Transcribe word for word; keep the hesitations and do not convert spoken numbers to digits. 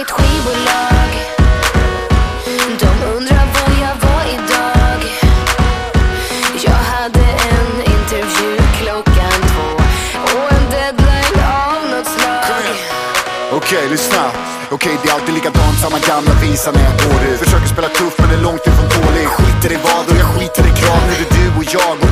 mitt skivbolag. De undrar var jag var idag. Jag hade en intervju klockan två och en deadline av något slag. Okej, okay, lyssna. Okej, okay, det är alltid likadant, samma gamla visa när jag går ut. Försöker spela tuff men är långt ifrån tålig. Skiter i vad och jag skiter i krav. Nu är det du och jag och